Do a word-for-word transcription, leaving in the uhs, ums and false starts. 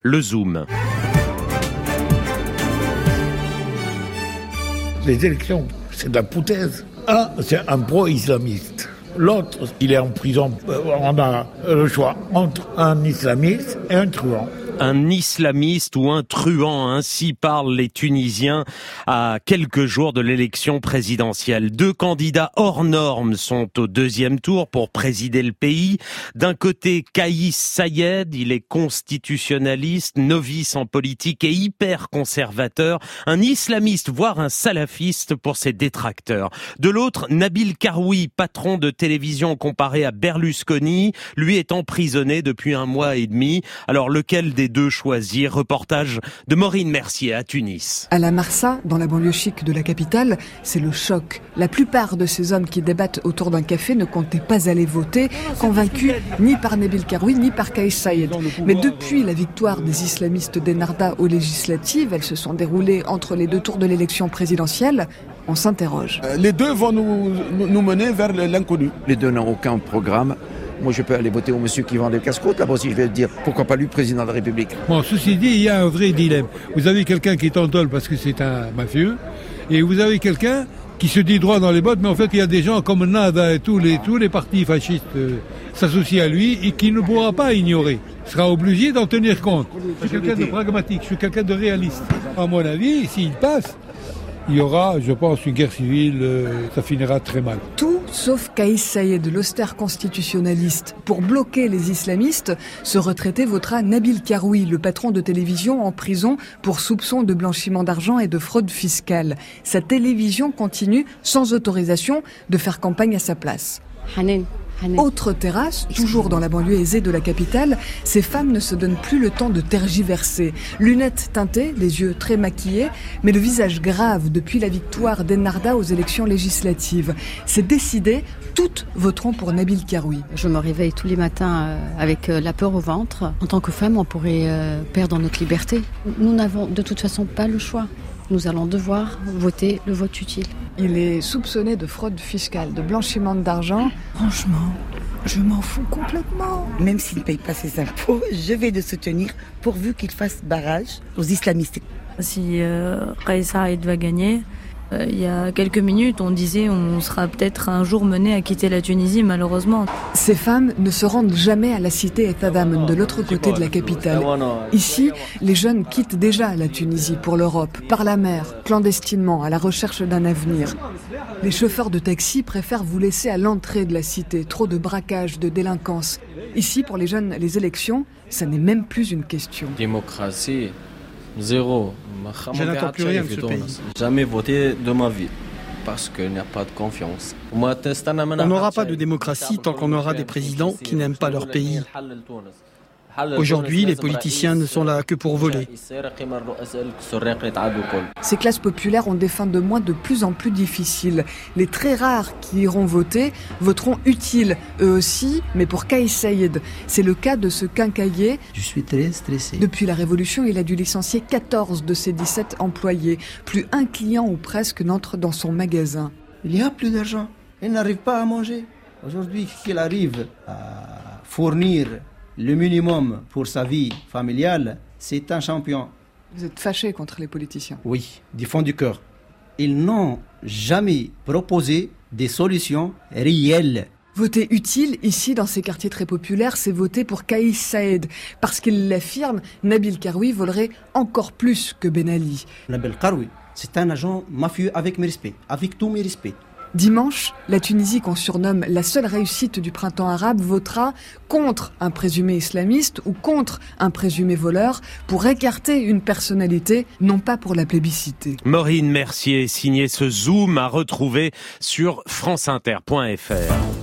Le Zoom. Les élections, c'est de la foutaise. Un, c'est un pro-islamiste. L'autre, il est en prison. On a le choix entre un islamiste et un truand. Un islamiste ou un truand, ainsi parlent les Tunisiens à quelques jours de l'élection présidentielle. Deux candidats hors normes sont au deuxième tour pour présider le pays. D'un côté, Kais Saied, il est constitutionnaliste, novice en politique et hyper conservateur, un islamiste voire un salafiste pour ses détracteurs. De l'autre, Nabil Karoui, patron de télévision comparé à Berlusconi, lui est emprisonné depuis un mois et demi. Alors lequel des deux choisir? Reportage de Maureen Mercier à Tunis. À la Marsa, dans la banlieue chic de la capitale, c'est le choc. La plupart de ces hommes qui débattent autour d'un café ne comptaient pas aller voter, convaincus ni par Nabil Karoui ni par Kais Saied. Mais depuis la victoire des islamistes d'Ennahda aux législatives, elles se sont déroulées entre les deux tours de l'élection présidentielle, on s'interroge. Les deux vont nous, nous mener vers l'inconnu. Les deux n'ont aucun programme. Moi, je peux aller voter au monsieur qui vend des casse-croûtes. Là-bas aussi, je vais dire, pourquoi pas lui, président de la République. Bon, ceci dit, il y a un vrai dilemme. Vous avez quelqu'un qui est en tôle parce que c'est un mafieux, et vous avez quelqu'un qui se dit droit dans les bottes, mais en fait, il y a des gens comme Nada et tous les, tous les partis fascistes euh, s'associent à lui et qui ne pourra pas ignorer. Il sera obligé d'en tenir compte. Je suis quelqu'un de pragmatique, je suis quelqu'un de réaliste. À mon avis, s'il passe, il y aura, je pense, une guerre civile, euh, ça finira très mal. Tout sauf Kais Saied, l'austère constitutionnaliste. Pour bloquer les islamistes, ce retraité votera Nabil Karoui, le patron de télévision en prison pour soupçon de blanchiment d'argent et de fraude fiscale. Sa télévision continue, sans autorisation, de faire campagne à sa place. Hanen. Autre terrasse, toujours dans la banlieue aisée de la capitale, ces femmes ne se donnent plus le temps de tergiverser. Lunettes teintées, les yeux très maquillés, mais le visage grave depuis la victoire d'Ennahda aux élections législatives. C'est décidé, toutes voteront pour Nabil Karoui. Je me réveille tous les matins avec la peur au ventre. En tant que femme, on pourrait perdre notre liberté. Nous n'avons de toute façon pas le choix. Nous allons devoir voter le vote utile. Il est soupçonné de fraude fiscale, de blanchiment d'argent. Franchement, je m'en fous complètement. Même s'il ne paye pas ses impôts, je vais le soutenir pourvu qu'il fasse barrage aux islamistes. Si euh, Kais Saied va gagner, euh, il y a quelques minutes, on disait on sera peut-être un jour mené à quitter la Tunisie, malheureusement. Ces femmes ne se rendent jamais à la cité Etadamen, de l'autre côté de la capitale. Ici, les jeunes quittent déjà la Tunisie pour l'Europe, par la mer, clandestinement, à la recherche d'un avenir. Les chauffeurs de taxi préfèrent vous laisser à l'entrée de la cité. Trop de braquage, de délinquance. Ici, pour les jeunes, les élections, ça n'est même plus une question. Démocratie, zéro. Je n'attends plus rien de ce pays. Jamais voté de ma vie. Parce qu'il n'y a pas de confiance. On n'aura pas de démocratie tant qu'on aura des présidents qui n'aiment pas leur pays. Aujourd'hui, les politiciens ne sont là que pour voler. Ces classes populaires ont des fins de mois de plus en plus difficiles. Les très rares qui iront voter voteront utiles, eux aussi, mais pour Kais Saied. C'est le cas de ce quincaillier. Je suis très stressé. Depuis la Révolution, il a dû licencier quatorze de ses dix-sept employés. Plus un client ou presque n'entre dans son magasin. Il n'y a plus d'argent. Il n'arrive pas à manger. Aujourd'hui, qu'il arrive à fournir le minimum pour sa vie familiale, c'est un champion. Vous êtes fâché contre les politiciens? Oui, du fond du cœur. Ils n'ont jamais proposé des solutions réelles. Voter utile, ici, dans ces quartiers très populaires, c'est voter pour Kais Saied. Parce qu'il l'affirme, Nabil Karoui volerait encore plus que Ben Ali. Nabil Karoui, c'est un agent mafieux avec mes respects, avec tous mes respects. Dimanche, la Tunisie, qu'on surnomme la seule réussite du printemps arabe, votera contre un présumé islamiste ou contre un présumé voleur pour écarter une personnalité, non pas pour la plébisciter. Maureen Mercier signait ce Zoom à retrouver sur franceinter point f r.